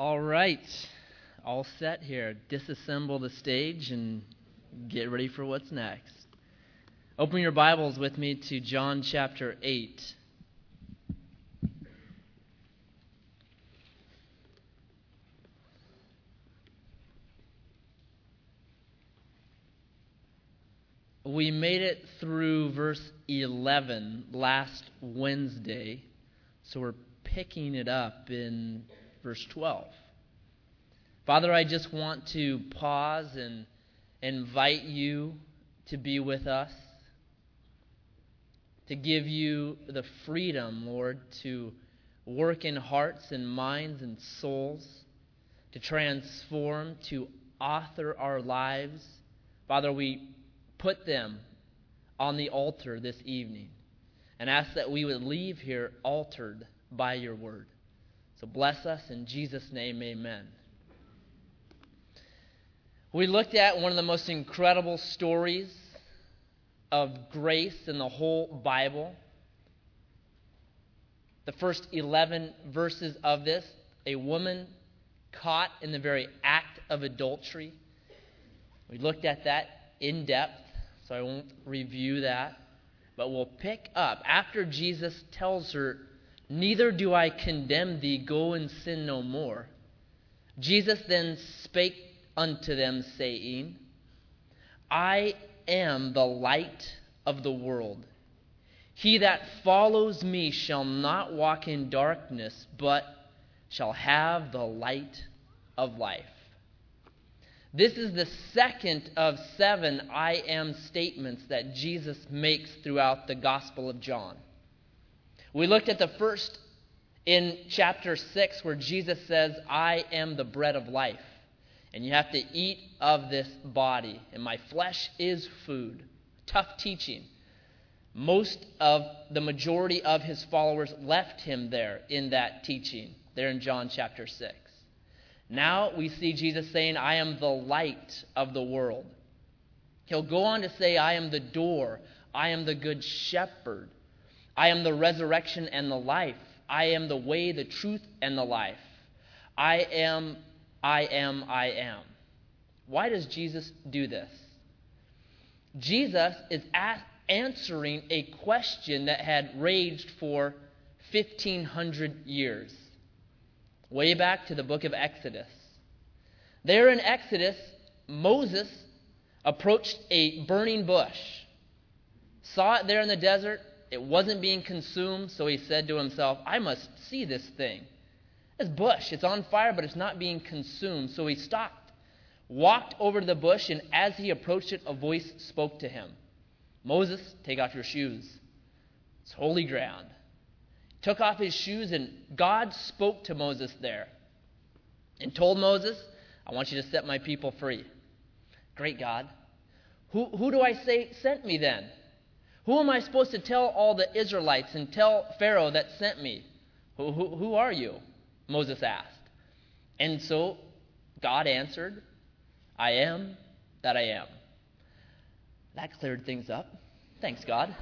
All right, all set here. Disassemble the stage and get ready for what's next. Open your Bibles with me to John chapter 8. We made it through verse 11 last Wednesday, so we're picking it up in verse 12. Father, I just want to pause and invite you to be with us, to give you the freedom, Lord, to work in hearts and minds and souls, to transform, to author our lives. Father, we put them on the altar this evening and ask that we would leave here altered by your word. So bless us in Jesus' name, amen. We looked at one of the most incredible stories of grace in the whole Bible. The first 11 verses of this, a woman caught in the very act of adultery. We looked at that in depth, so I won't review that. But we'll pick up after Jesus tells her, "Neither do I condemn thee, go and sin no more." Jesus then spake unto them, saying, I am the light of the world. He that follows me shall not walk in darkness, but shall have the light of life. This is the second of 7 I am statements that Jesus makes throughout the Gospel of John. We looked at the first in chapter 6 where Jesus says, I am the bread of life, and you have to eat of this body, and my flesh is food. Tough teaching. Most of the majority of his followers left him there in that teaching, there in John chapter 6. Now we see Jesus saying, I am the light of the world. He'll go on to say, I am the door. I am the good shepherd. I am the resurrection and the life. I am the way, the truth, and the life. I am. Why does Jesus do this? Jesus is answering a question that had raged for 1,500 years. Way back to the book of Exodus. There in Exodus, Moses approached a burning bush, saw it there in the desert. It wasn't being consumed, so he said to himself, I must see this thing. This bush, it's on fire, but it's not being consumed. So he stopped, walked over to the bush, and as he approached it, a voice spoke to him. Moses, take off your shoes. It's holy ground. He took off his shoes, and God spoke to Moses there and told Moses, I want you to set my people free. Great God. Who do I say sent me then? Who am I supposed to tell all the Israelites and tell Pharaoh that sent me? Who are you? Moses asked. And so God answered, I am that I am. That cleared things up. Thanks, God.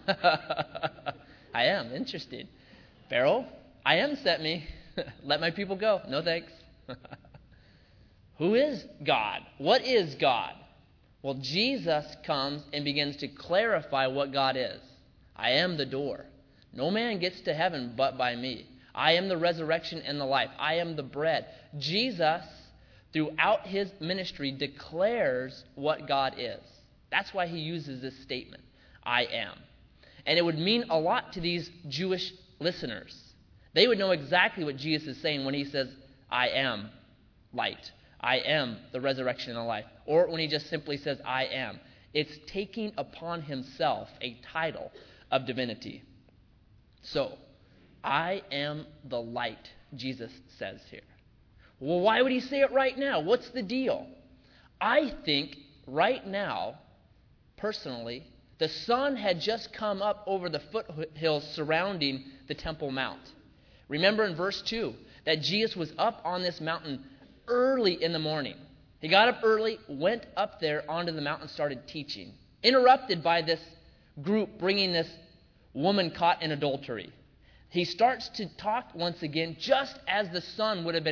I am. Interesting. Pharaoh, I am sent me. Let my people go. No thanks. Who is God? What is God? Well, Jesus comes and begins to clarify what God is. I am the door. No man gets to heaven but by me. I am the resurrection and the life. I am the bread. Jesus, throughout his ministry, declares what God is. That's why he uses this statement, I am. And it would mean a lot to these Jewish listeners. They would know exactly what Jesus is saying when he says, I am light. I am the resurrection and the life. Or when he just simply says, I am. It's taking upon himself a title of divinity. So, I am the light, Jesus says here. Well, why would he say it right now? What's the deal? I think right now, personally, the sun had just come up over the foothills surrounding the Temple Mount. Remember in verse 2 that Jesus was up on this mountain early in the morning. He got up early, went up there onto the mountain, started teaching. Interrupted by this group bringing this woman caught in adultery. He starts to talk once again just as the sun would have been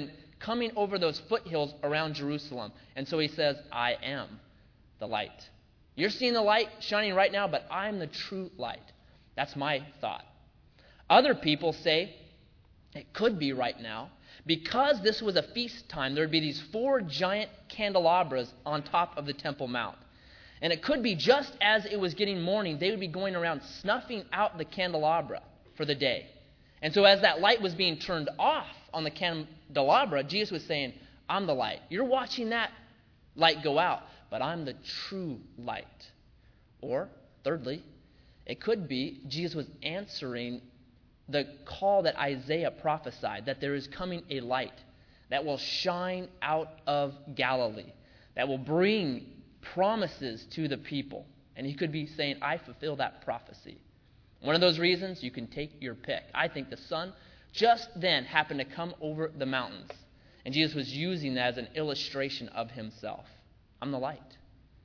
coming over those foothills around Jerusalem. And so he says, I am the light. You're seeing the light shining right now, but I'm the true light. That's my thought. Other people say it could be right now. Because this was a feast time, there would be these 4 giant candelabras on top of the Temple Mount. And it could be just as it was getting morning, they would be going around snuffing out the candelabra for the day. And so as that light was being turned off on the candelabra, Jesus was saying, I'm the light. You're watching that light go out, but I'm the true light. Or, thirdly, it could be Jesus was answering the call that Isaiah prophesied, that there is coming a light that will shine out of Galilee, that will bring promises to the people. And he could be saying, I fulfill that prophecy. One of those reasons, you can take your pick. I think the sun just then happened to come over the mountains. And Jesus was using that as an illustration of himself. I'm the light.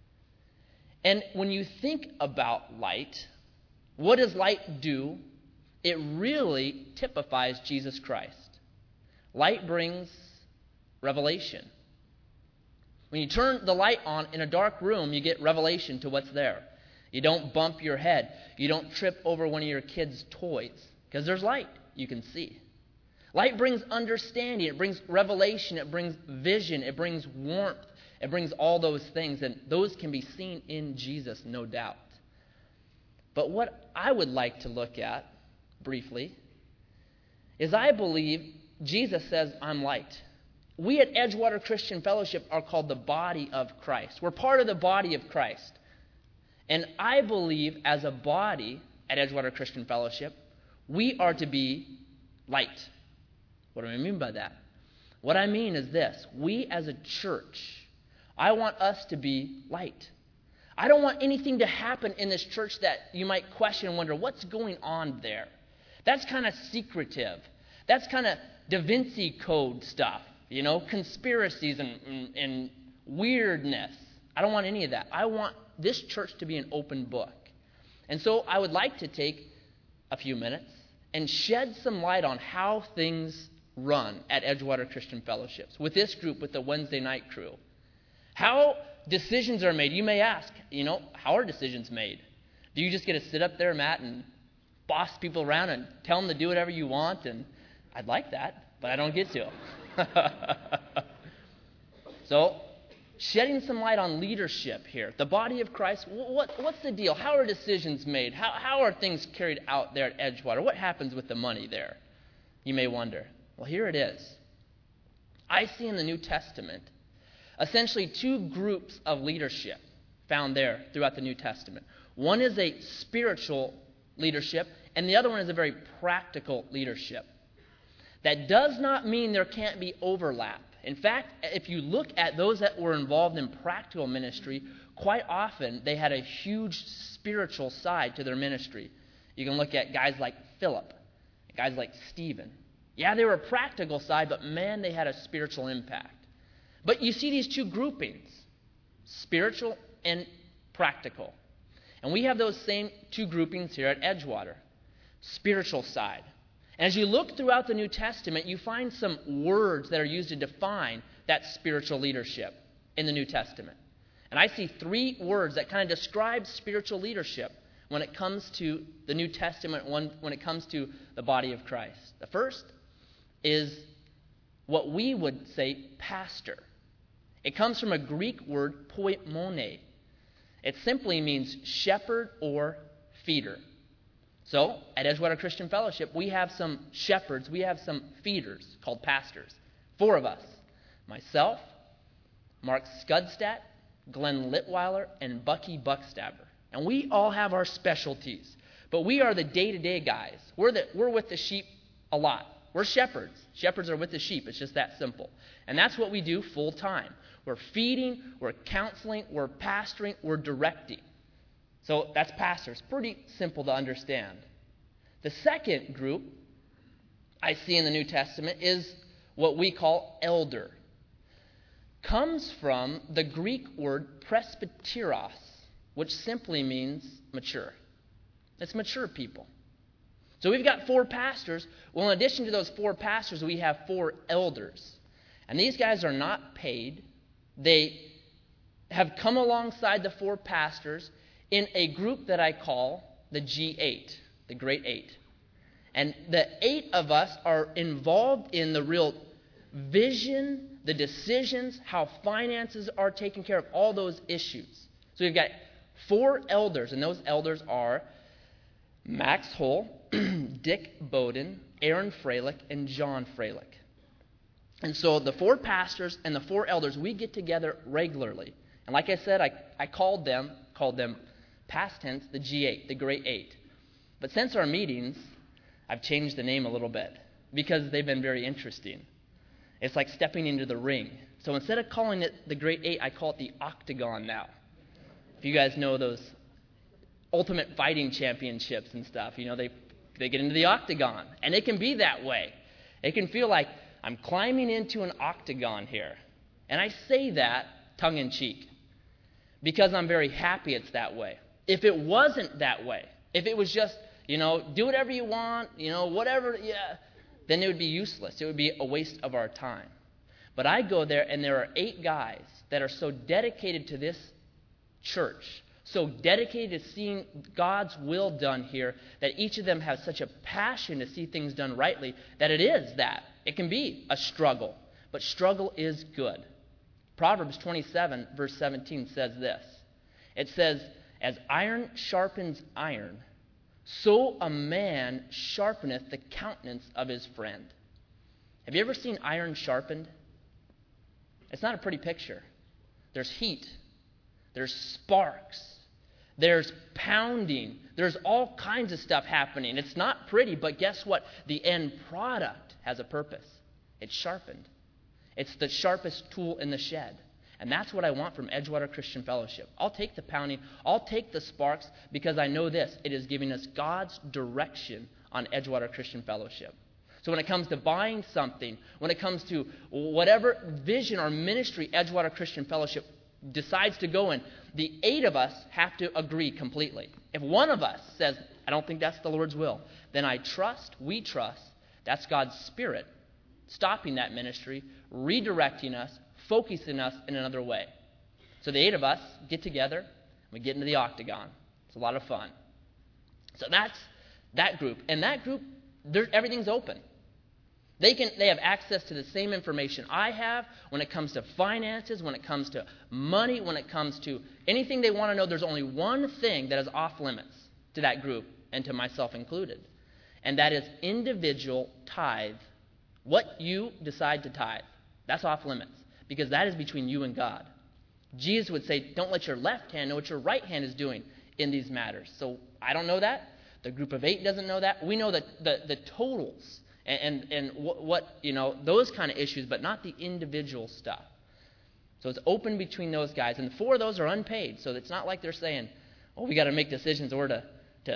And when you think about light, what does light do? It really typifies Jesus Christ. Light brings revelation. When you turn the light on in a dark room, you get revelation to what's there. You don't bump your head. You don't trip over one of your kids' toys because there's light you can see. Light brings understanding. It brings revelation. It brings vision. It brings warmth. It brings all those things, and those can be seen in Jesus, no doubt. But what I would like to look at briefly is I believe Jesus says, I'm light. We at Edgewater Christian Fellowship are called the body of Christ. We're part of the body of Christ. And I believe as a body at Edgewater Christian Fellowship, we are to be light. What do I mean by that? What I mean is this. We as a church, I want us to be light. I don't want anything to happen in this church that you might question and wonder, what's going on there? That's kind of secretive. That's kind of Da Vinci Code stuff, conspiracies and weirdness. I don't want any of that. I want this church to be an open book. And so I would like to take a few minutes and shed some light on how things run at Edgewater Christian Fellowships with this group, with the Wednesday night crew. How decisions are made. You may ask, how are decisions made? Do you just get to sit up there, Matt, and boss people around and tell them to do whatever you want? And I'd like that, but I don't get to. So, shedding some light on leadership here. The body of Christ, what's the deal? How are decisions made? How are things carried out there at Edgewater? What happens with the money there? You may wonder. Well, here it is. I see in the New Testament essentially 2 groups of leadership found there throughout the New Testament. One is a spiritual leadership, and the other one is a very practical leadership. That does not mean there can't be overlap. In fact, if you look at those that were involved in practical ministry, quite often they had a huge spiritual side to their ministry. You can look at guys like Philip, guys like Stephen. Yeah, they were a practical side, but man, they had a spiritual impact. But you see these 2 groupings, spiritual and practical. And we have those same 2 groupings here at Edgewater, spiritual side. And as you look throughout the New Testament, you find some words that are used to define that spiritual leadership in the New Testament. And I see 3 words that kind of describe spiritual leadership when it comes to the New Testament, when it comes to the body of Christ. The first is what we would say pastor. It comes from a Greek word, poimone. It simply means shepherd or feeder. So, at Edgewater Christian Fellowship, we have some shepherds, we have some feeders called pastors. 4 of us. Myself, Mark Scudstadt, Glenn Litweiler, and Bucky Buckstabber. And we all have our specialties. But we are the day-to-day guys. We're with the sheep a lot. We're shepherds. Shepherds are with the sheep. It's just that simple. And that's what we do full time. We're feeding, we're counseling, we're pastoring, we're directing. So that's pastors. Pretty simple to understand. The second group I see in the New Testament is what we call elder. Comes from the Greek word presbyteros, which simply means mature. It's mature people. So we've got 4 pastors. Well, in addition to those 4 pastors, we have 4 elders. And these guys are not paid. They have come alongside the 4 pastors in a group that I call the G8, the Great Eight. And the 8 of us are involved in the real vision, the decisions, how finances are taken care of, all those issues. So we've got 4 elders, and those elders are Max Hull, Dick Bowden, Aaron Freilich, and John Freilich. And so the 4 pastors and the 4 elders, we get together regularly. And like I said, I called them past tense, the G8, the Great Eight. But since our meetings, I've changed the name a little bit because they've been very interesting. It's like stepping into the ring. So instead of calling it the Great Eight, I call it the Octagon now. If you guys know those Ultimate Fighting Championships and stuff, they get into the octagon. And it can be that way. It can feel like I'm climbing into an octagon here. And I say that tongue-in-cheek because I'm very happy it's that way. If it wasn't that way, if it was just, do whatever you want, whatever, then it would be useless. It would be a waste of our time. But I go there, and there are 8 guys that are so dedicated to this church, so dedicated to seeing God's will done here, that each of them has such a passion to see things done rightly, that it can be a struggle. But struggle is good. Proverbs 27, verse 17 says this. It says, as iron sharpens iron, so a man sharpeneth the countenance of his friend. Have you ever seen iron sharpened? It's not a pretty picture. There's heat. There's sparks. There's pounding. There's all kinds of stuff happening. It's not pretty, but guess what? The end product has a purpose. It's sharpened. It's the sharpest tool in the shed. And that's what I want from Edgewater Christian Fellowship. I'll take the pounding. I'll take the sparks because I know this. It is giving us God's direction on Edgewater Christian Fellowship. So when it comes to buying something, when it comes to whatever vision or ministry Edgewater Christian Fellowship decides to go in, the 8 of us have to agree completely. If one of us says, I don't think that's the Lord's will, then we trust, that's God's Spirit stopping that ministry, redirecting us, focusing us in another way. So the 8 of us get together, we get into the octagon. It's a lot of fun. So that's that group. And that group, everything's open. They have access to the same information I have when it comes to finances, when it comes to money, when it comes to anything they want to know. There's only one thing that is off limits to that group and to myself included, and that is individual tithe. What you decide to tithe, that's off limits because that is between you and God. Jesus would say, don't let your left hand know what your right hand is doing in these matters. So I don't know that. The group of 8 doesn't know that. We know that the totals and what those kind of issues, but not the individual stuff. So it's open between those guys, and 4 of those are unpaid. So it's not like they're saying, "Oh, we got to make decisions or to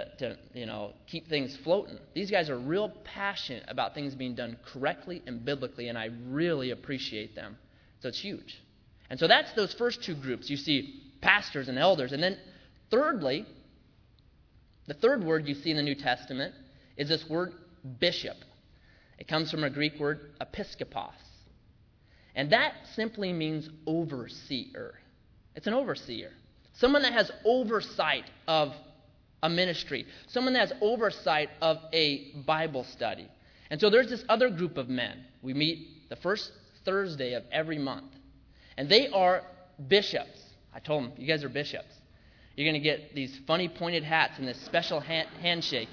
keep things floating." These guys are real passionate about things being done correctly and biblically, and I really appreciate them. So it's huge. And so that's those first 2 groups. You see pastors and elders, and then thirdly, the third word you see in the New Testament is this word bishop. It comes from a Greek word, episkopos. And that simply means overseer. It's an overseer. Someone that has oversight of a ministry. Someone that has oversight of a Bible study. And so there's this other group of men. We meet the first Thursday of every month. And they are bishops. I told them, you guys are bishops. You're going to get these funny pointed hats and this special handshake,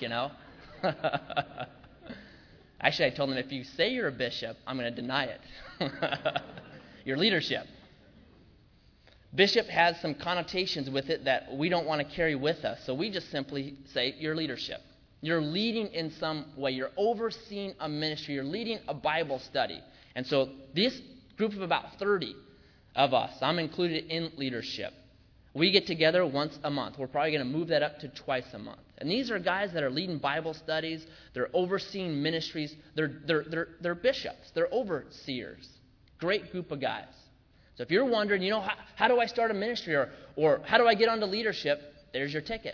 Actually, I told them, if you say you're a bishop, I'm going to deny it. Your leadership. Bishop has some connotations with it that we don't want to carry with us. So we just simply say your leadership. You're leading in some way. You're overseeing a ministry. You're leading a Bible study. And so this group of about 30 of us, I'm included in leadership. We get together once a month. We're probably going to move that up to twice a month. And these are guys that are leading Bible studies. They're overseeing ministries. They're bishops. They're overseers. Great group of guys. So if you're wondering, how do I start a ministry or how do I get onto leadership? There's your ticket.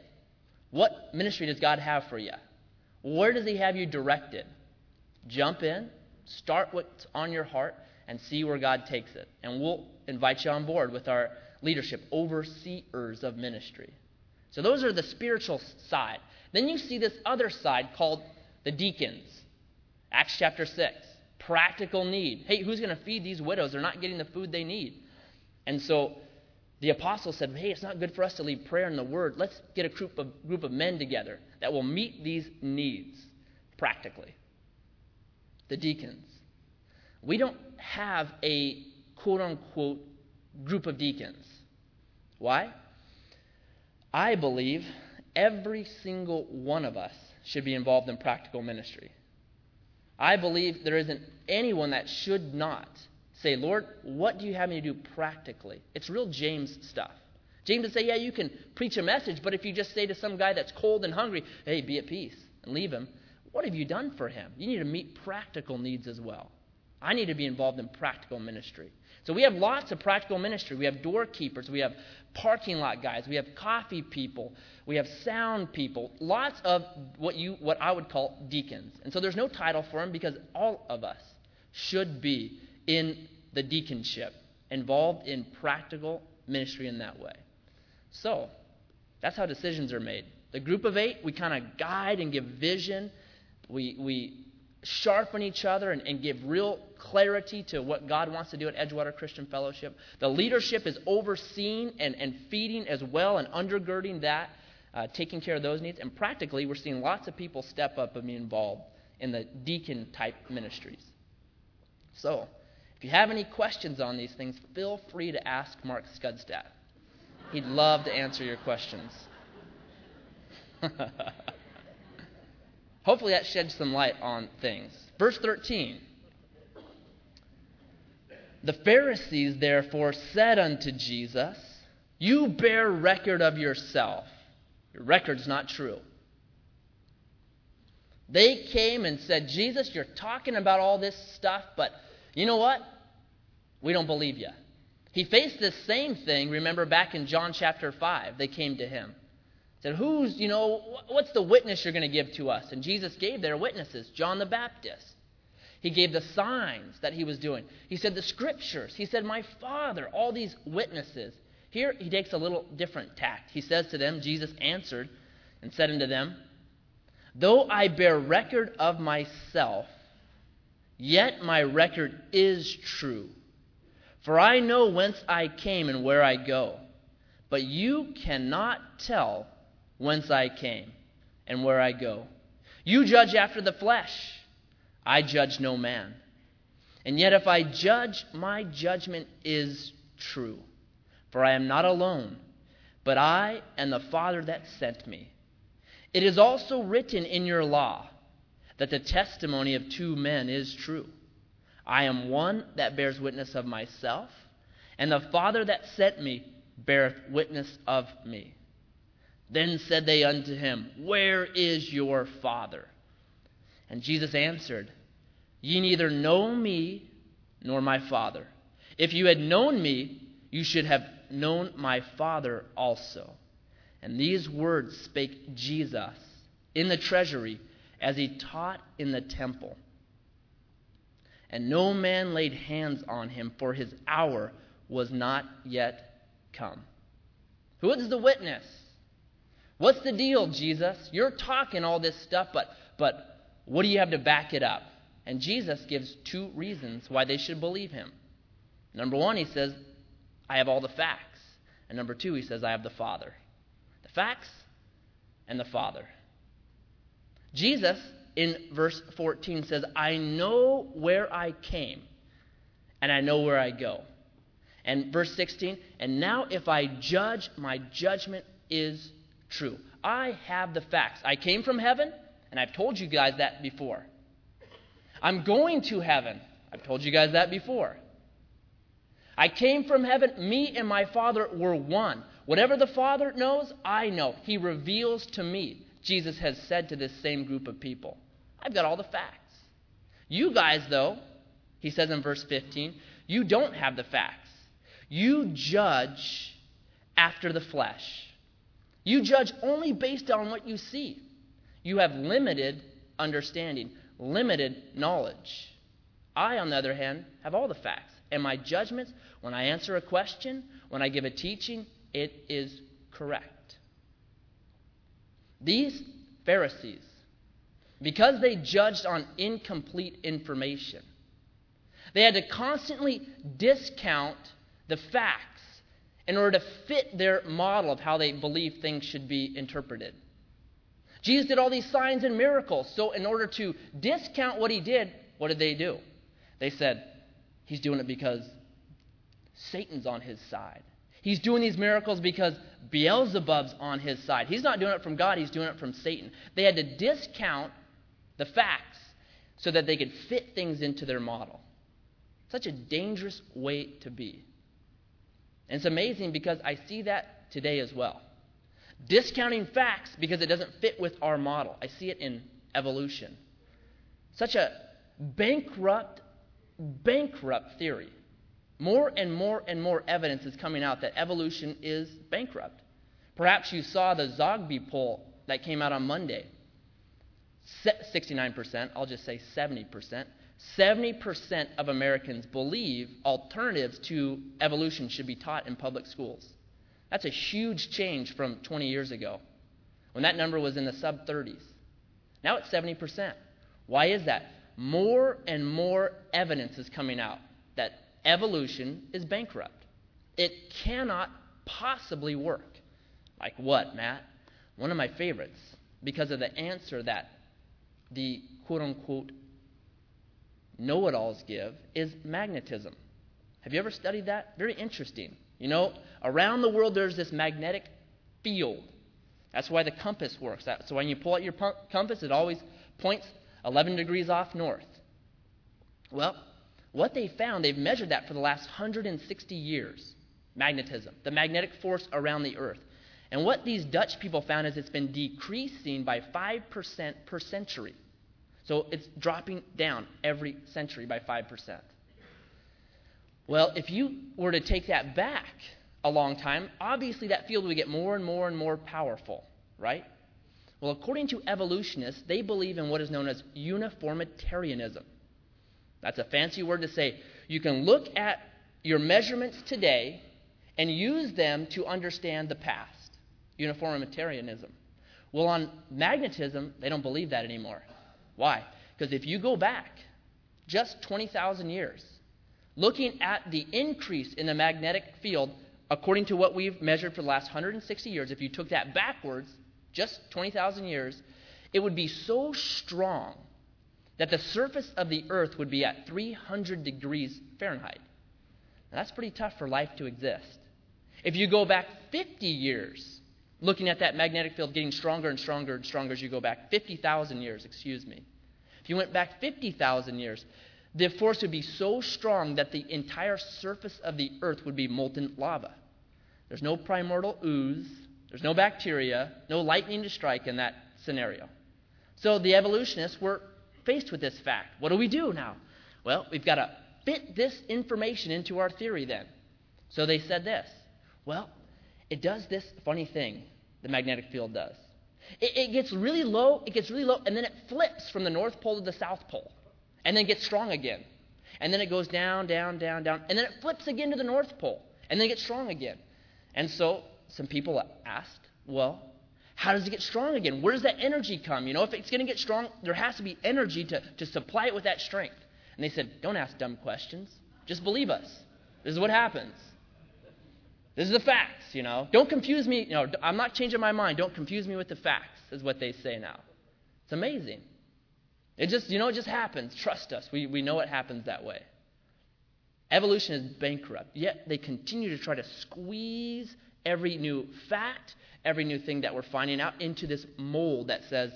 What ministry does God have for you? Where does He have you directed? Jump in, Start what's on your heart and see where God takes it. And we'll invite you on board with our leadership, overseers of ministry. So those are the spiritual side. Then you see this other side called the deacons. Acts chapter 6. Practical need. Hey, who's going to feed these widows? They're not getting the food they need. And so the apostles said, hey, it's not good for us to leave prayer and the word. Let's get a group of men together that will meet these needs practically. The deacons. We don't have a quote-unquote group of deacons. Why? I believe every single one of us should be involved in practical ministry. I believe there isn't anyone that should not say, Lord, what do you have me to do practically? It's real James stuff. James would say, yeah, you can preach a message, but if you just say to some guy that's cold and hungry, hey, be at peace, and leave him, what have you done for him? You need to meet practical needs as well. I need to be involved in practical ministry. So we have lots of practical ministry. We have doorkeepers. We have parking lot guys. We have coffee people. We have sound people. Lots of what I would call deacons. And so there's no title for them because all of us should be in the deaconship, involved in practical ministry in that way. So that's how decisions are made. The group of 8, we kind of guide and give vision. We sharpen each other and give real clarity to what God wants to do at Edgewater Christian Fellowship. The leadership is overseeing and feeding as well and undergirding that, taking care of those needs. And practically, we're seeing lots of people step up and be involved in the deacon-type ministries. So, if you have any questions on these things, feel free to ask Mark Scudstadt. He'd love to answer your questions. Hopefully that sheds some light on things. Verse 13. The Pharisees therefore said unto Jesus, you bear record of yourself. Your record's not true. They came and said, Jesus, you're talking about all this stuff, but you know what? We don't believe you. He faced this same thing, remember back in John chapter 5. They came to him. Said, what's the witness you're going to give to us? And Jesus gave their witnesses, John the Baptist. He gave the signs that he was doing. He said the scriptures. He said, my Father, all these witnesses. Here he takes a little different tact. He says to them, Jesus answered and said unto them, though I bear record of myself, yet my record is true. For I know whence I came and where I go. But you cannot tell whence I came and where I go. You judge after the flesh. I judge no man. And yet if I judge, my judgment is true. For I am not alone, but I and the Father that sent me. It is also written in your law that the testimony of 2 men is true. I am one that bears witness of myself, and the Father that sent me beareth witness of me. Then said they unto him, where is your Father? And Jesus answered, ye neither know me nor my Father. If you had known me, you should have known my Father also. And these words spake Jesus in the treasury as he taught in the temple. And no man laid hands on him, for his hour was not yet come. Who is the witness? What's the deal, Jesus? You're talking all this stuff, but what do you have to back it up? And Jesus gives 2 reasons why they should believe him. Number 1, he says, I have all the facts. And number 2, he says, I have the Father. The facts and the Father. Jesus, in verse 14, says, I know where I came, and I know where I go. And verse 16, and now if I judge, my judgment is true. I have the facts. I came from heaven, and I've told you guys that before. I'm going to heaven. I've told you guys that before. I came from heaven. Me and my Father were one. Whatever the Father knows, I know. He reveals to me. Jesus has said to this same group of people, I've got all the facts. You guys, though, he says in verse 15, you don't have the facts. You judge after the flesh. You judge only based on what you see. You have limited understanding, limited knowledge. I, on the other hand, have all the facts. And my judgments, when I answer a question, when I give a teaching, it is correct. These Pharisees, because they judged on incomplete information, they had to constantly discount the facts in order to fit their model of how they believe things should be interpreted. Jesus did all these signs and miracles. So in order to discount what he did, what did they do? They said, he's doing it because Satan's on his side. He's doing these miracles because Beelzebub's on his side. He's not doing it from God, he's doing it from Satan. They had to discount the facts so that they could fit things into their model. Such a dangerous way to be. And it's amazing because I see that today as well. Discounting facts because it doesn't fit with our model. I see it in evolution. Such a bankrupt theory. More and more evidence is coming out that evolution is bankrupt. Perhaps you saw the Zogby poll that came out on Monday. 69%, I'll just say 70%. 70% of Americans believe alternatives to evolution should be taught in public schools. That's a huge change from 20 years ago, when that number was in the sub-30s. Now it's 70%. Why is that? More and more evidence is coming out that evolution is bankrupt. It cannot possibly work. Like what, Matt? One of my favorites, because of the answer that the quote-unquote know-it-alls give, is magnetism. Have you ever studied that? Very interesting. You know, around the world there's this magnetic field. That's why the compass works. So when you pull out your compass, it always points 11 degrees off north. Well, what they found, they've measured that for the last 160 years. Magnetism, the magnetic force around the earth. And what these Dutch people found is it's been decreasing by 5% per century. So it's dropping down every century by 5%. Well, if you were to take that back a long time, obviously that field would get more and more powerful, right? Well, according to evolutionists, they believe in what is known as uniformitarianism. That's a fancy word to say you can look at your measurements today and use them to understand the past. Uniformitarianism. Well, on magnetism, they don't believe that anymore. Why? Because if you go back just 20,000 years, looking at the increase in the magnetic field, according to what we've measured for the last 160 years, if you took that backwards, just 20,000 years, it would be so strong that the surface of the earth would be at 300 degrees Fahrenheit. Now, that's pretty tough for life to exist. If you go back 50 years, looking at that magnetic field getting stronger and stronger and stronger as you go back, 50,000 years, excuse me. If you went back 50,000 years, the force would be so strong that the entire surface of the earth would be molten lava. There's no primordial ooze, there's no bacteria, no lightning to strike in that scenario. So the evolutionists were faced with this fact. What do we do now? Well, we've got to fit this information into our theory then. So they said this. Well, it does this funny thing, the magnetic field does. It gets really low, and then it flips from the North Pole to the South Pole, and then gets strong again. And then it goes down, and then it flips again to the North Pole, and then it gets strong again. And so some people asked, well, how does it get strong again? Where does that energy come? You know, if it's going to get strong, there has to be energy to supply it with that strength. And they said, don't ask dumb questions. Just believe us. This is what happens. This is the facts, you know. Don't confuse me. You know, I'm not changing my mind. Don't confuse me with the facts, is what they say now. It's amazing. It just happens. Trust us. We know it happens that way. Evolution is bankrupt, yet they continue to try to squeeze every new fact, every new thing that we're finding out into this mold that says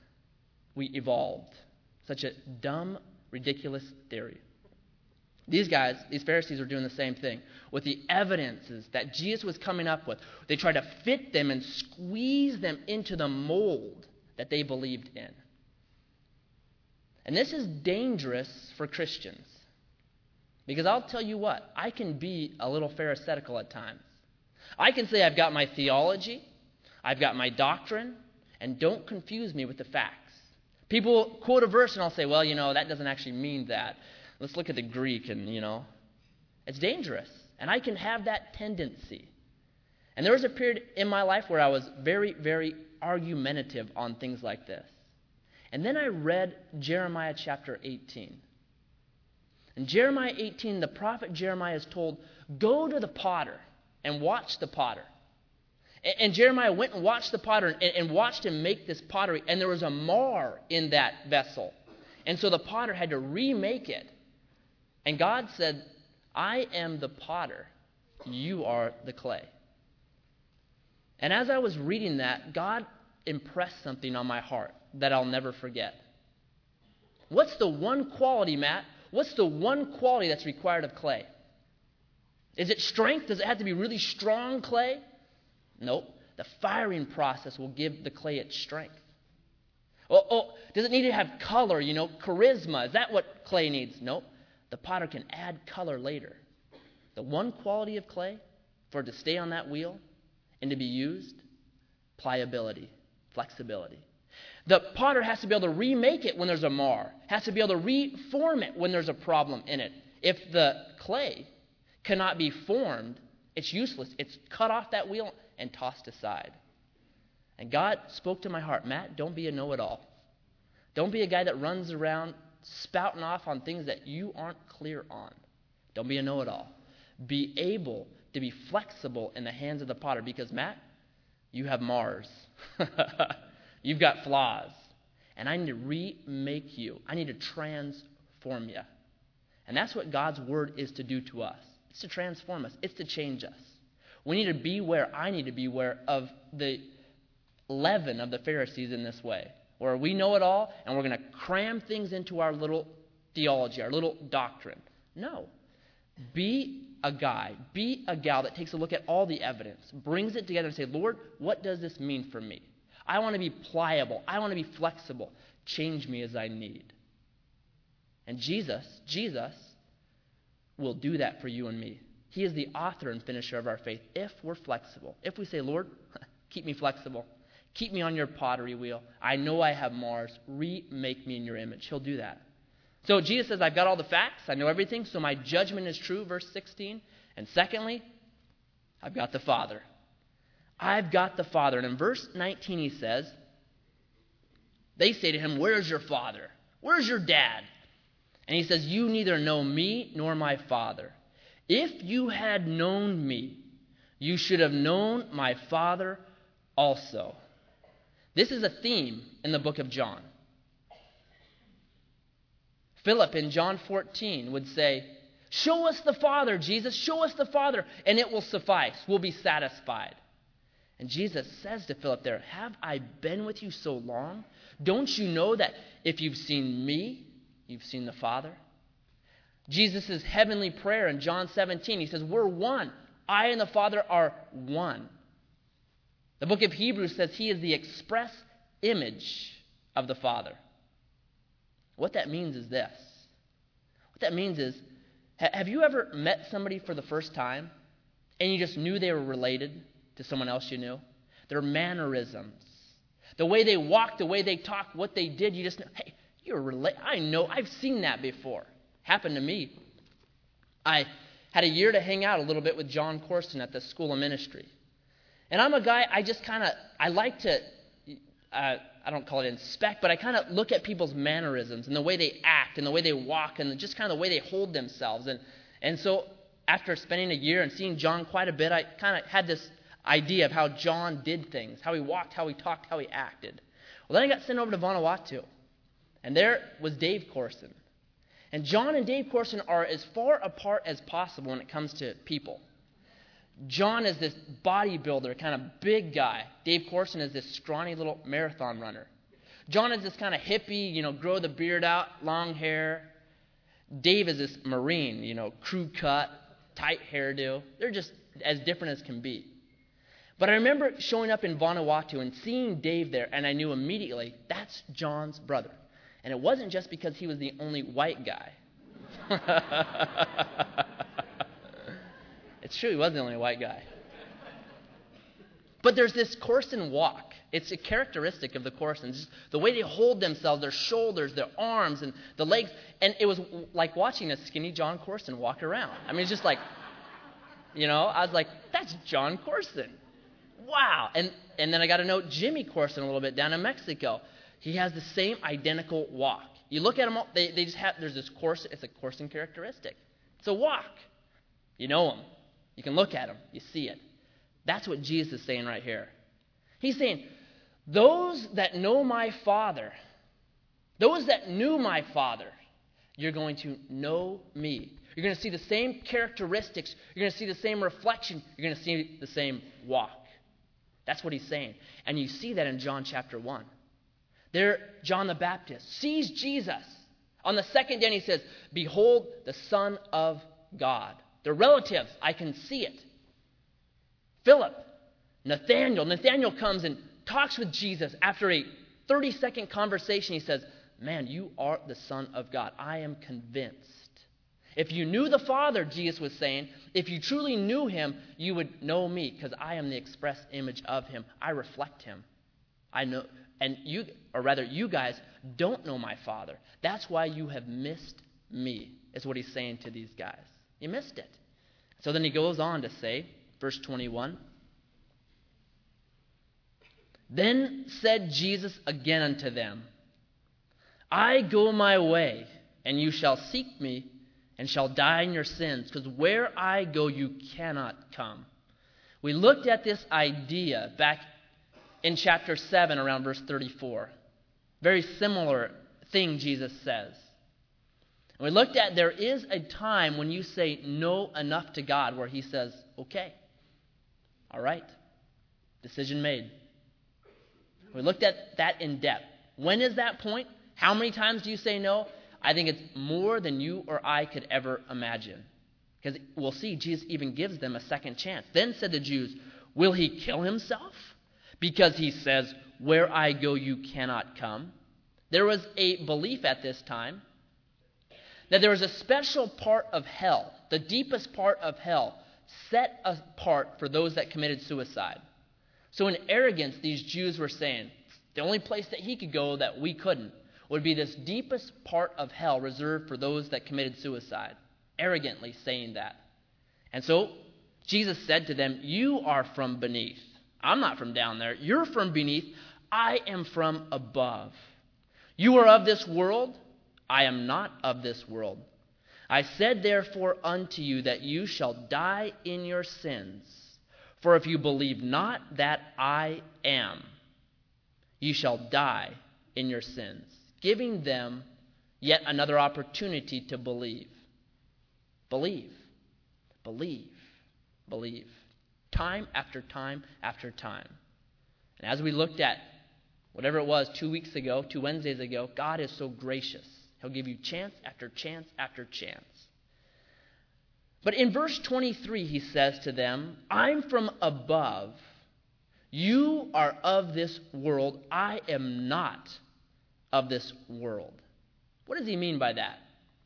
we evolved. Such a dumb, ridiculous theory. These guys, these Pharisees, are doing the same thing. With the evidences that Jesus was coming up with, they tried to fit them and squeeze them into the mold that they believed in. And this is dangerous for Christians. Because I'll tell you what, I can be a little pharisaical at times. I can say I've got my theology, I've got my doctrine, and don't confuse me with the facts. People quote a verse and I'll say, well, you know, that doesn't actually mean that. Let's look at the Greek and, it's dangerous. And I can have that tendency. And there was a period in my life where I was very, very argumentative on things like this. And then I read Jeremiah chapter 18. In Jeremiah 18, the prophet Jeremiah is told, go to the potter and watch the potter. And Jeremiah went and watched the potter and watched him make this pottery. And there was a mar in that vessel. And so the potter had to remake it. And God said, I am the potter. You are the clay. And as I was reading that, God impressed something on my heart that I'll never forget. What's the one quality, Matt? What's the one quality that's required of clay? Is it strength? Does it have to be really strong clay? Nope. The firing process will give the clay its strength. Does it need to have color, charisma? Is that what clay needs? Nope. The potter can add color later. The one quality of clay for it to stay on that wheel and to be used, pliability, flexibility. The potter has to be able to remake it when there's a mar, has to be able to reform it when there's a problem in it. If the clay cannot be formed, it's useless. It's cut off that wheel and tossed aside. And God spoke to my heart, Matt, don't be a know-it-all. Don't be a guy that runs around spouting off on things that you aren't clear on. Don't be a know-it-all. Be able to be flexible in the hands of the potter because, Matt, you have mars. You've got flaws. And I need to remake you. I need to transform you. And that's what God's word is to do to us. It's to transform us. It's to change us. We need to beware. I need to beware of the leaven of the Pharisees in this way, where we know it all and we're going to cram things into our little theology, our little doctrine. No. Be a guy, be a gal that takes a look at all the evidence, brings it together and say, Lord, what does this mean for me? I want to be pliable. I want to be flexible. Change me as I need. And Jesus will do that for you and me. He is the author and finisher of our faith if we're flexible. If we say, Lord, keep me flexible. Keep me on your pottery wheel. I know I have mars. Remake me in your image. He'll do that. So Jesus says, I've got all the facts. I know everything. So my judgment is true, verse 16. And secondly, I've got the Father. I've got the Father. And in verse 19 he says, they say to him, where's your father? Where's your dad? And he says, you neither know me nor my Father. If you had known me, you should have known my Father also. This is a theme in the book of John. Philip in John 14 would say, show us the Father, Jesus. Show us the Father, and it will suffice. We'll be satisfied. And Jesus says to Philip there, have I been with you so long? Don't you know that if you've seen me, you've seen the Father? Jesus' heavenly prayer in John 17, he says, we're one. I and the Father are one. The book of Hebrews says he is the express image of the Father. What that means is this. What that means is, have you ever met somebody for the first time and you just knew they were related to someone else you knew? Their mannerisms, the way they walk, the way they talk, what they did, you just know, hey, you're related. I know, I've seen that before. Happened to me. I had a year to hang out a little bit with John Corson at the School of Ministry. And I'm a guy, I like to, I don't call it inspect, but I kind of look at people's mannerisms and the way they act and the way they walk and just kind of the way they hold themselves. And so after spending a year and seeing John quite a bit, I kind of had this idea of how John did things, how he walked, how he talked, how he acted. Well, then I got sent over to Vanuatu, and there was Dave Corson. And John and Dave Corson are as far apart as possible when it comes to people. John is this bodybuilder, kind of big guy. Dave Corson is this scrawny little marathon runner. John is this kind of hippie, grow the beard out, long hair. Dave is this Marine, crew cut, tight hairdo. They're just as different as can be. But I remember showing up in Vanuatu and seeing Dave there, and I knew immediately that's John's brother. And it wasn't just because he was the only white guy. It's true, he was the only white guy. But there's this Corson walk. It's a characteristic of the Korassans. Just the way they hold themselves, their shoulders, their arms, and the legs. And it was like watching a skinny John Corson walk around. I mean, it's just like, I was like, that's John Corson. Wow. And then I got to know Jimmy Corson a little bit down in Mexico. He has the same identical walk. You look at them all, they just have, there's this Corson, it's a Corson characteristic. It's a walk. You know them. You can look at them. You see it. That's what Jesus is saying right here. He's saying, those that know my Father, those that knew my Father, you're going to know me. You're going to see the same characteristics. You're going to see the same reflection. You're going to see the same walk. That's what he's saying. And you see that in John chapter 1. There, John the Baptist sees Jesus. On the second day, he says, behold, the Son of God. They're relatives. I can see it. Philip, Nathanael comes and talks with Jesus. After a 30-second conversation, he says, man, you are the Son of God. I am convinced. If you knew the Father, Jesus was saying, if you truly knew him, you would know me, because I am the express image of him. I reflect him. I know, and you guys don't know my Father. That's why you have missed me, is what he's saying to these guys. You missed it. So then he goes on to say, verse 21, then said Jesus again unto them, I go my way, and you shall seek me, and shall die in your sins, because where I go you cannot come. We looked at this idea back in chapter 7 around verse 34. Very similar thing Jesus says. And we looked at there is a time when you say no enough to God where he says, okay, all right, decision made. We looked at that in depth. When is that point? How many times do you say no? I think it's more than you or I could ever imagine. Because we'll see, Jesus even gives them a second chance. Then said the Jews, will he kill himself? Because he says, where I go you cannot come. There was a belief at this time that there was a special part of hell, the deepest part of hell, set apart for those that committed suicide. So in arrogance, these Jews were saying, the only place that he could go that we couldn't would be this deepest part of hell reserved for those that committed suicide. Arrogantly saying that. And so Jesus said to them, you are from beneath. I'm not from down there. You're from beneath. I am from above. You are of this world. I am not of this world. I said therefore unto you that you shall die in your sins. For if you believe not that I am, you shall die in your sins. Giving them yet another opportunity to believe. Believe. Believe. Believe. Time after time after time. And as we looked at whatever it was 2 weeks ago, 2 Wednesdays ago, God is so gracious. He'll give you chance after chance after chance. But in verse 23, he says to them, I'm from above. You are of this world. I am not of this world. What does he mean by that?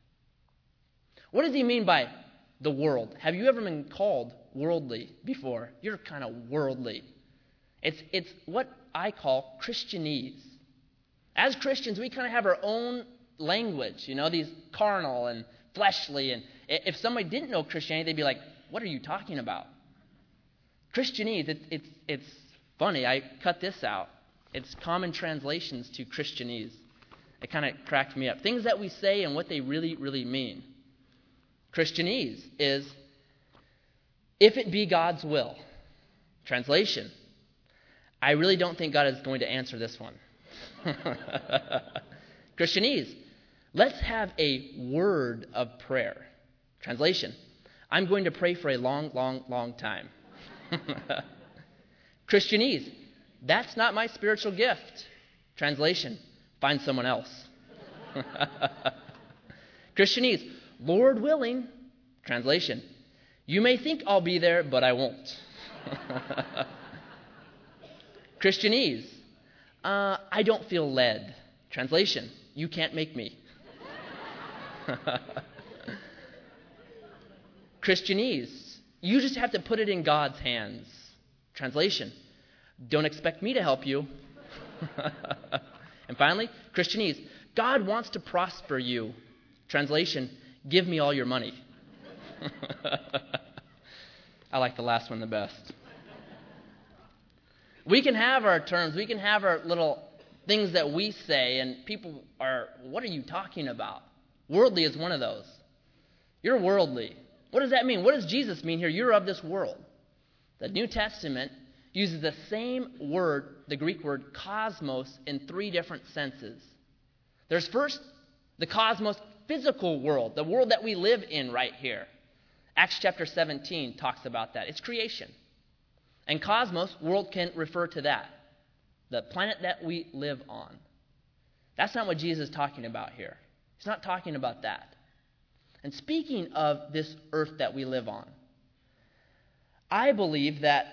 What does he mean by the world? Have you ever been called worldly before? You're kind of worldly. It's what I call Christianese. As Christians, we kind of have our own language, these carnal and fleshly. And if somebody didn't know Christianity, they'd be like, what are you talking about? Christianese, it's funny. I cut this out. It's common translations to Christianese. It kind of cracked me up. Things that we say and what they really, really mean. Christianese is, if it be God's will. Translation, I really don't think God is going to answer this one. Christianese, let's have a word of prayer. Translation, I'm going to pray for a long, long, long time. Christianese, that's not my spiritual gift. Translation, find someone else. Christianese, Lord willing. Translation, you may think I'll be there, but I won't. Christianese, I don't feel led. Translation, you can't make me. Christianese, you just have to put it in God's hands. Translation, Don't expect me to help you. And finally, Christianese. God wants to prosper you. Translation, give me all your money. I like the last one the best. We can have our terms. We can have our little things that we say, and people are, what are you talking about? Worldly is one of those. You're worldly. What does that mean? What does Jesus mean here? You're of this world. The New Testament uses the same word, the Greek word cosmos, in 3 different senses. There's first the cosmos, physical world, the world that we live in right here. Acts chapter 17 talks about that. It's creation. And cosmos, world, can refer to that, the planet that we live on. That's not what Jesus is talking about here. He's not talking about that. And speaking of this earth that we live on, I believe that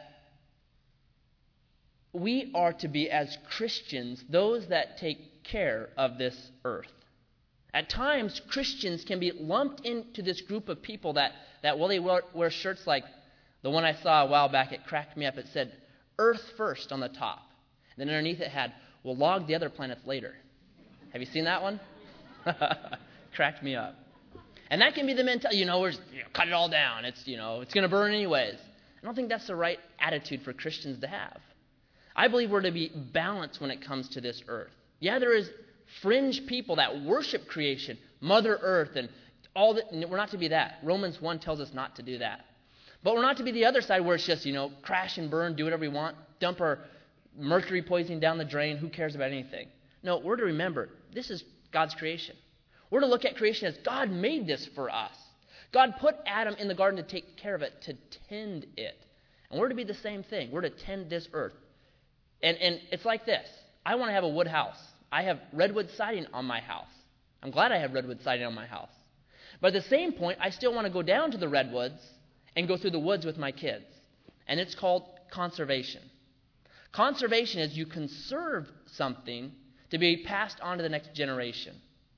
we are to be, as Christians, those that take care of this earth. At times, Christians can be lumped into this group of people that they wear shirts like the one I saw a while back. It cracked me up. It said, Earth first on the top. And then underneath it had, we'll log the other planets later. Have you seen that one? Cracked me up. And that can be the mentality, we're just, cut it all down. It's going to burn anyways. I don't think that's the right attitude for Christians to have. I believe we're to be balanced when it comes to this earth. Yeah, there is fringe people that worship creation, Mother Earth, and all that. We're not to be that. Romans 1 tells us not to do that. But we're not to be the other side where it's just, crash and burn, do whatever we want, dump our mercury poisoning down the drain, who cares about anything? No, we're to remember, this is God's creation. We're to look at creation as God made this for us. God put Adam in the garden to take care of it, to tend it. And we're to be the same thing. We're to tend this earth. And it's like this. I want to have a wood house. I have redwood siding on my house. I'm glad I have redwood siding on my house. But at the same point, I still want to go down to the redwoods and go through the woods with my kids. And it's called conservation. Conservation is you conserve something to be passed on to the next generation,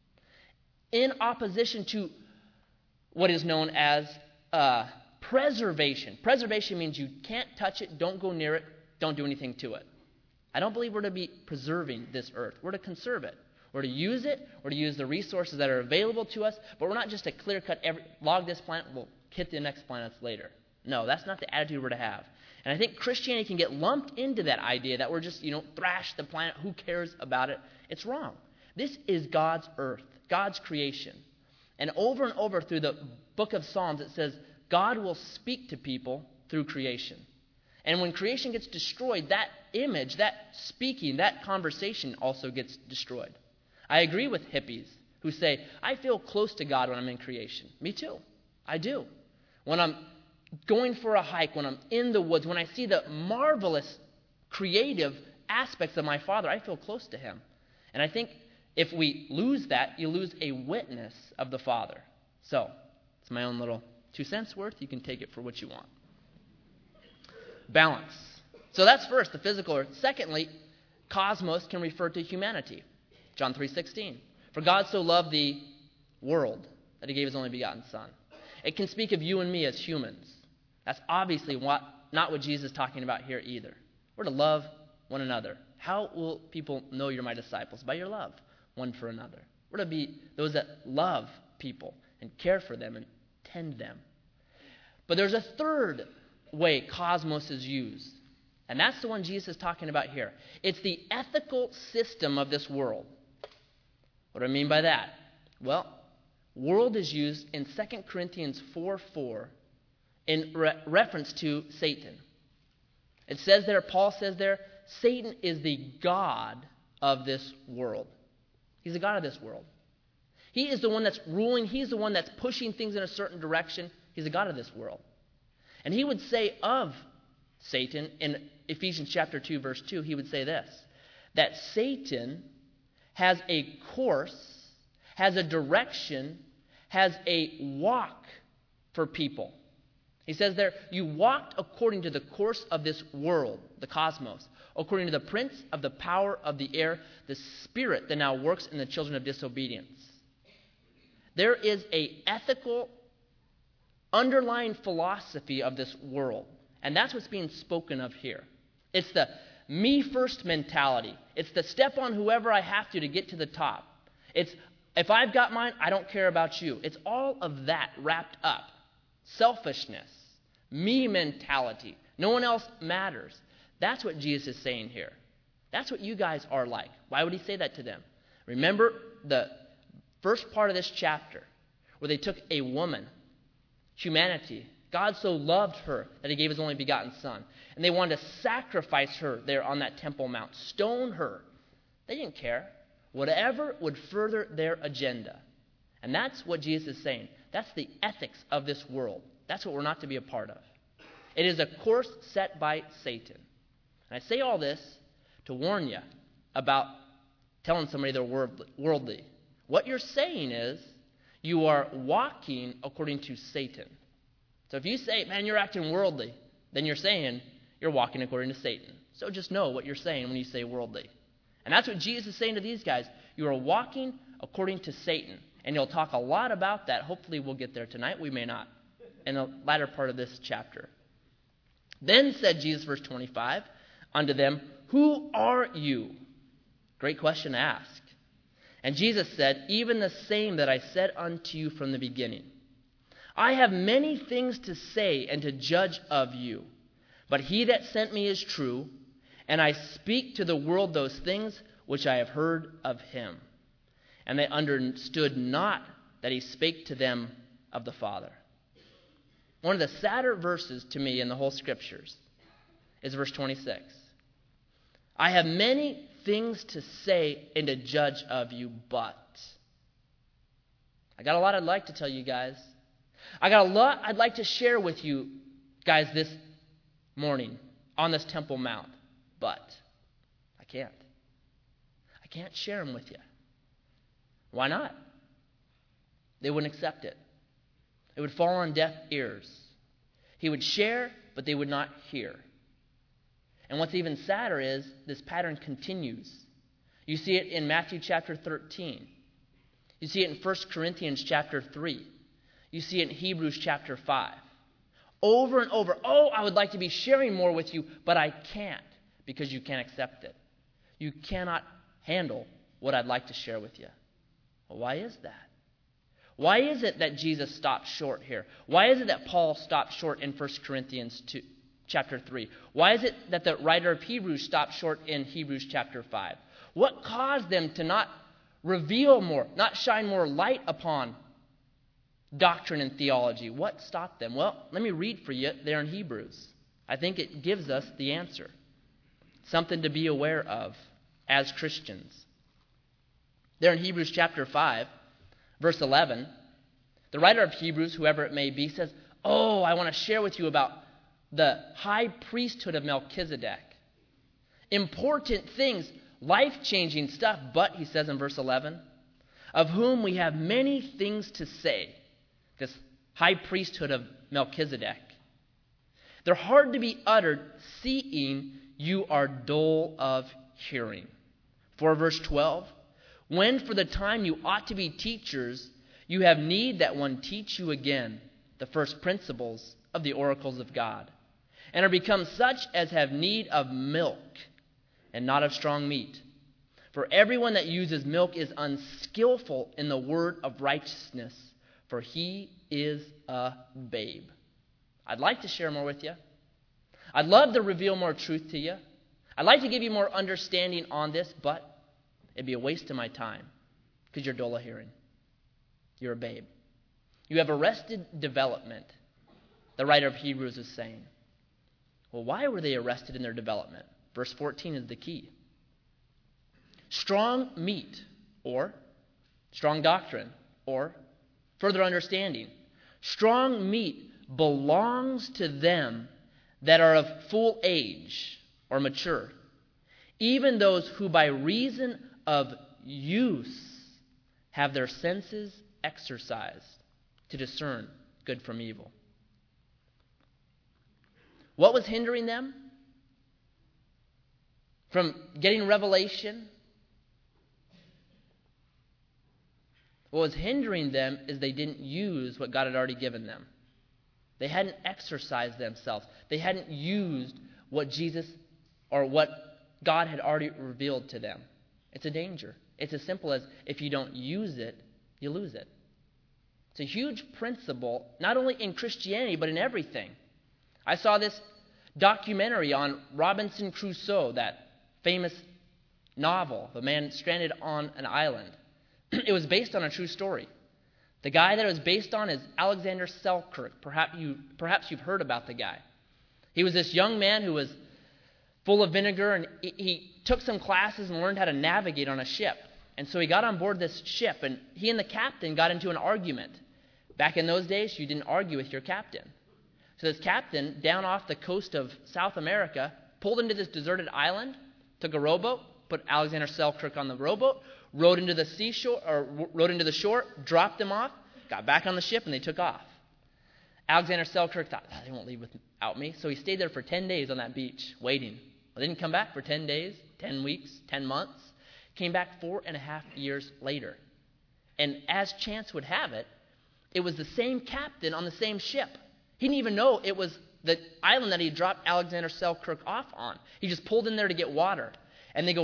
in opposition to what is known as preservation. Preservation means you can't touch it, don't go near it, don't do anything to it. I don't believe we're to be preserving this earth. We're to conserve it. We're to use it. We're to use the resources that are available to us. But we're not just to clear-cut, log this planet, we'll hit the next planets later. No, that's not the attitude we're to have. And I think Christianity can get lumped into that idea that we're just, thrash the planet, who cares about it? It's wrong. This is God's earth, God's creation. And over through the book of Psalms, it says God will speak to people through creation. And when creation gets destroyed, that image, that speaking, that conversation also gets destroyed. I agree with hippies who say, I feel close to God when I'm in creation. Me too. I do. When I'm going for a hike, when I'm in the woods, when I see the marvelous creative aspects of my Father, I feel close to Him. And I think if we lose that, you lose a witness of the Father. So, it's my own little 2 cents worth. You can take it for what you want. Balance. So that's first, the physical earth. Secondly, cosmos can refer to humanity. John 3:16. For God so loved the world that He gave His only begotten Son. It can speak of you and me as humans. That's obviously not what Jesus is talking about here either. We're to love one another. How will people know you're my disciples? By your love one for another. We're to be those that love people and care for them and tend them. But there's a third way cosmos is used. And that's the one Jesus is talking about here. It's the ethical system of this world. What do I mean by that? Well, world is used in 2 Corinthians 4:4 in reference to Satan. It says there, Paul says there, Satan is the god of this world. He's the god of this world. He is the one that's ruling. He's the one that's pushing things in a certain direction. He's the god of this world. And he would say of Satan, in Ephesians chapter 2, verse 2, he would say this, that Satan has a course, has a direction, has a walk for people. He says there, you walked according to the course of this world, the cosmos, according to the prince of the power of the air, the spirit that now works in the children of disobedience. There is an ethical underlying philosophy of this world, and that's what's being spoken of here. It's the me first mentality. It's the step on whoever I have to get to the top. It's if I've got mine, I don't care about you. It's all of that wrapped up. Selfishness, me mentality. No one else matters. That's what Jesus is saying here. That's what you guys are like. Why would he say that to them? Remember the first part of this chapter where they took a woman, humanity. God so loved her that he gave his only begotten son. And they wanted to sacrifice her there on that Temple Mount, stone her. They didn't care. Whatever would further their agenda. And that's what Jesus is saying. That's the ethics of this world. That's what we're not to be a part of. It is a course set by Satan. And I say all this to warn you about telling somebody they're worldly. What you're saying is you are walking according to Satan. So if you say, man, you're acting worldly, then you're saying you're walking according to Satan. So just know what you're saying when you say worldly. And that's what Jesus is saying to these guys. You are walking according to Satan. And he'll talk a lot about that. Hopefully we'll get there tonight. We may not. In the latter part of this chapter. Then said Jesus, verse 25, unto them, who are you? Great question to ask. And Jesus said, even the same that I said unto you from the beginning. I have many things to say and to judge of you. But he that sent me is true, and I speak to the world those things which I have heard of him. And they understood not that he spake to them of the Father. One of the sadder verses to me in the whole Scriptures is verse 26. I have many things to say and to judge of you, but. I got a lot I'd like to tell you guys. I got a lot I'd like to share with you guys this morning on this Temple Mount, but I can't. I can't share them with you. Why not? They wouldn't accept it. It would fall on deaf ears. He would share, but they would not hear. And what's even sadder is this pattern continues. You see it in Matthew chapter 13. You see it in 1 Corinthians chapter 3. You see it in Hebrews chapter 5. Over and over. Oh, I would like to be sharing more with you, but I can't because you can't accept it. You cannot handle what I'd like to share with you. Well, why is that? Why is it that Jesus stopped short here? Why is it that Paul stopped short in 1 Corinthians 2, chapter 3? Why is it that the writer of Hebrews stopped short in Hebrews chapter 5? What caused them to not reveal more, not shine more light upon doctrine and theology? What stopped them? Well, let me read for you there in Hebrews. I think it gives us the answer. Something to be aware of as Christians. There in Hebrews chapter 5, verse 11, the writer of Hebrews, whoever it may be, says, oh, I want to share with you about the high priesthood of Melchizedek. Important things, life-changing stuff, but, he says in verse 11, of whom we have many things to say. This high priesthood of Melchizedek. They're hard to be uttered, seeing you are dull of hearing. For verse 12, when for the time you ought to be teachers, you have need that one teach you again the first principles of the oracles of God, and are become such as have need of milk and not of strong meat. For everyone that uses milk is unskillful in the word of righteousness, for he is a babe. I'd like to share more with you. I'd love to reveal more truth to you. I'd like to give you more understanding on this, but it'd be a waste of my time because you're dull of hearing. You're a babe. You have arrested development, the writer of Hebrews is saying. Well, why were they arrested in their development? Verse 14 is the key. Strong meat, or strong doctrine, or further understanding. Strong meat belongs to them that are of full age or mature, even those who by reason of use have their senses exercised to discern good from evil. What was hindering them from getting revelation? What was hindering them is they didn't use what God had already given them. They hadn't exercised themselves. They hadn't used what Jesus or what God had already revealed to them. It's a danger. It's as simple as if you don't use it, you lose it. It's a huge principle, not only in Christianity, but in everything. I saw this documentary on Robinson Crusoe, that famous novel, the man stranded on an island. It was based on a true story. The guy that it was based on is Alexander Selkirk. Perhaps you've heard about the guy. He was this young man who was full of vinegar, and he took some classes and learned how to navigate on a ship. And so he got on board this ship, and he and the captain got into an argument. Back in those days, you didn't argue with your captain. So this captain, down off the coast of South America, pulled into this deserted island, took a rowboat, put Alexander Selkirk on the rowboat, rowed into the shore, dropped him off, got back on the ship, and they took off. Alexander Selkirk thought, they won't leave without me. So he stayed there for 10 days on that beach, waiting. Well, they didn't come back for 10 days, 10 weeks, 10 months. Came back 4.5 years later. And as chance would have it, it was the same captain on the same ship. He didn't even know it was the island that he dropped Alexander Selkirk off on. He just pulled in there to get water. And they go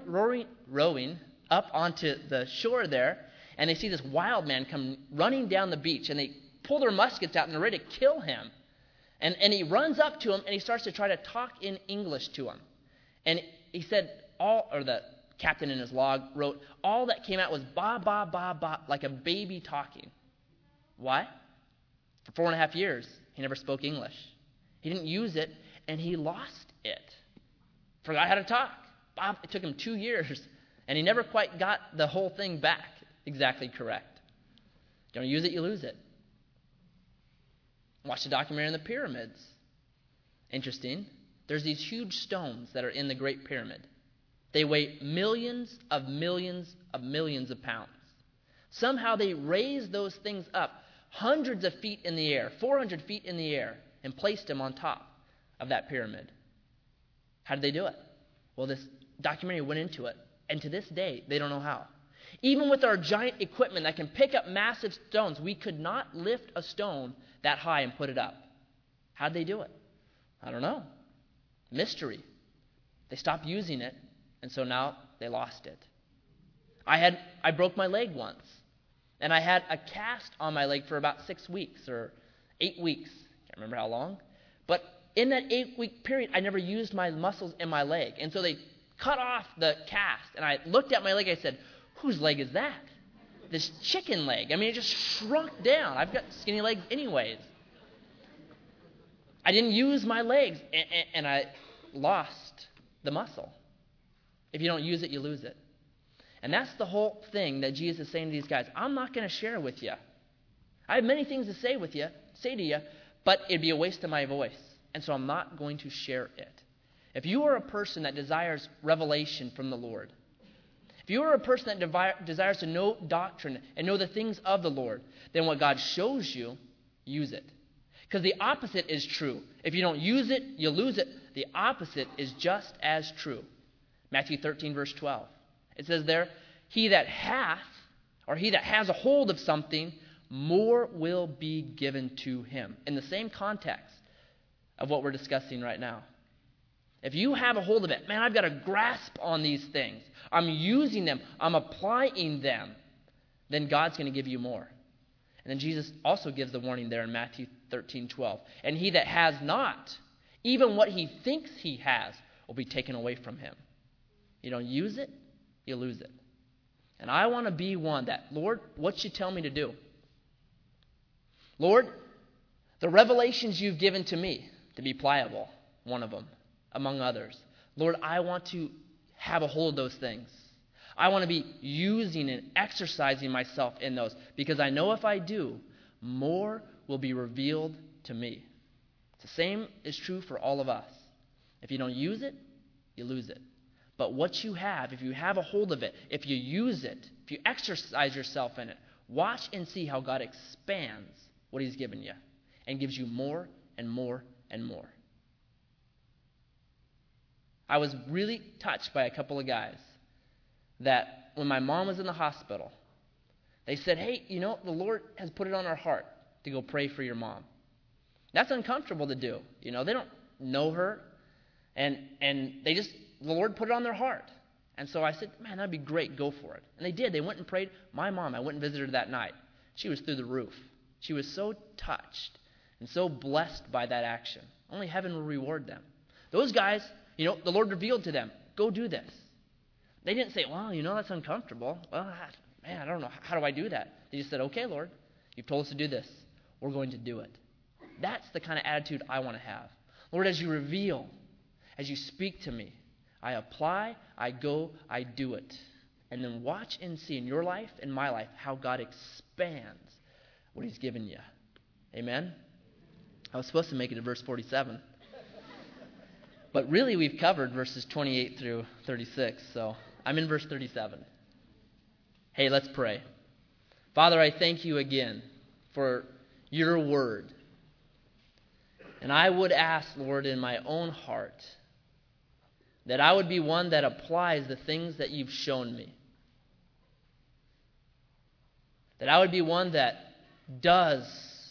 rowing up onto the shore there, and they see this wild man come running down the beach, and they pull their muskets out, and they're ready to kill him. And he runs up to him, and he starts to try to talk in English to him. And he said, the captain in his log wrote, all that came out was ba, ba, ba, ba, like a baby talking. Why? For 4.5 years, he never spoke English. He didn't use it, and he lost it. Forgot how to talk. It took him 2 years, and he never quite got the whole thing back exactly correct. Don't use it, you lose it. Watch the documentary on the pyramids. Interesting. There's these huge stones that are in the Great Pyramid. They weigh millions of pounds. Somehow they raise those things up hundreds of feet in the air, 400 feet in the air, and placed them on top of that pyramid. How did they do it? Well, this documentary went into it, and to this day, they don't know how. Even with our giant equipment that can pick up massive stones, we could not lift a stone that high and put it up. How did they do it? I don't know. Mystery. They stopped using it, and so now they lost it. I broke my leg once, and I had a cast on my leg for about 6 weeks or 8 weeks. Can't remember how long. But in that 8-week period, I never used my muscles in my leg. And so they cut off the cast, and I looked at my leg. I said, whose leg is that? This chicken leg. I mean, it just shrunk down. I've got skinny legs anyways. I didn't use my legs, and I lost the muscle. If you don't use it, you lose it. And that's the whole thing that Jesus is saying to these guys. I'm not going to share with you. I have many things to say to you, but it'd be a waste of my voice. And so I'm not going to share it. If you are a person that desires revelation from the Lord, if you are a person that desires to know doctrine and know the things of the Lord, then what God shows you, use it. Because the opposite is true. If you don't use it, you lose it. The opposite is just as true. Matthew 13, verse 12. It says there, he that hath, or he that has a hold of something, more will be given to him. In the same context of what we're discussing right now. If you have a hold of it, man, I've got a grasp on these things. I'm using them. I'm applying them. Then God's going to give you more. And then Jesus also gives the warning there in Matthew 13:12. And he that has not, even what he thinks he has, will be taken away from him. You don't use it, you lose it. And I want to be one that, Lord, what you tell me to do? Lord, the revelations you've given to me to be pliable, one of them, among others. Lord, I want to have a hold of those things. I want to be using and exercising myself in those, because I know if I do, more will be revealed to me. The same is true for all of us. If you don't use it, you lose it. But what you have, if you have a hold of it, if you use it, if you exercise yourself in it, watch and see how God expands what he's given you and gives you more and more and more. I was really touched by a couple of guys that when my mom was in the hospital, they said, hey, you know, the Lord has put it on our heart to go pray for your mom. That's uncomfortable to do. You know, they don't know her, and they just the Lord put it on their heart. And so I said, man, that'd be great. Go for it. And they did. They went and prayed. My mom, I went and visited her that night. She was through the roof. She was so touched and so blessed by that action. Only heaven will reward them. Those guys, the Lord revealed to them, go do this. They didn't say, well, that's uncomfortable. Well, man, I don't know. How do I do that? They just said, okay, Lord, you've told us to do this. We're going to do it. That's the kind of attitude I want to have. Lord, as you reveal, as you speak to me, I apply, I go, I do it. And then watch and see in your life and my life how God expands what he's given you. Amen? I was supposed to make it to verse 47. But really we've covered verses 28 through 36. So I'm in verse 37. Hey, let's pray. Father, I thank you again for your word. And I would ask, Lord, in my own heart, that I would be one that applies the things that you've shown me. That I would be one that does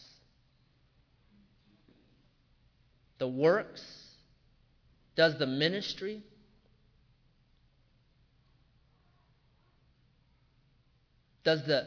the works, does the ministry, does the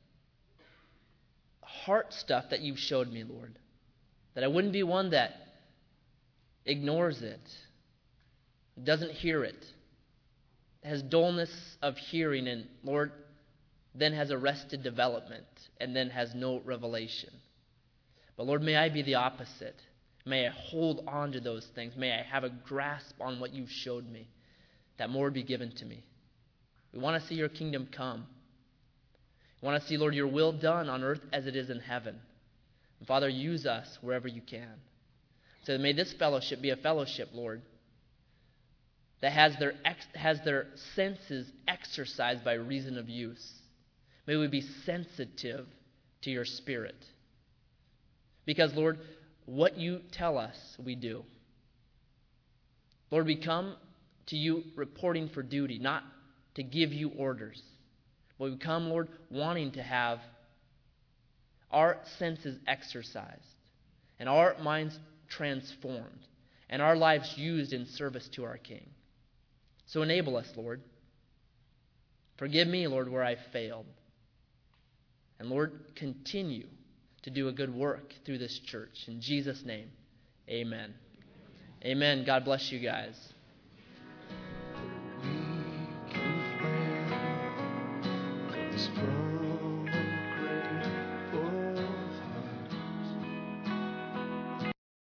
heart stuff that you've showed me, Lord. That I wouldn't be one that ignores it, doesn't hear it, has dullness of hearing, and, Lord, then has arrested development, and then has no revelation. But, Lord, may I be the opposite. May I hold on to those things. May I have a grasp on what you've showed me, that more would be given to me. We want to see your kingdom come. We want to see, Lord, your will done on earth as it is in heaven. And Father, use us wherever you can. So may this fellowship be a fellowship, Lord, that has their senses exercised by reason of use. May we be sensitive to your Spirit. Because, Lord, what you tell us, we do. Lord, we come to you reporting for duty, not to give you orders. But we come, Lord, wanting to have our senses exercised and our minds transformed and our lives used in service to our King. So enable us, Lord. Forgive me, Lord, where I failed. And Lord, continue to do a good work through this church. In Jesus' name, amen. Amen. God bless you guys. We can plan for this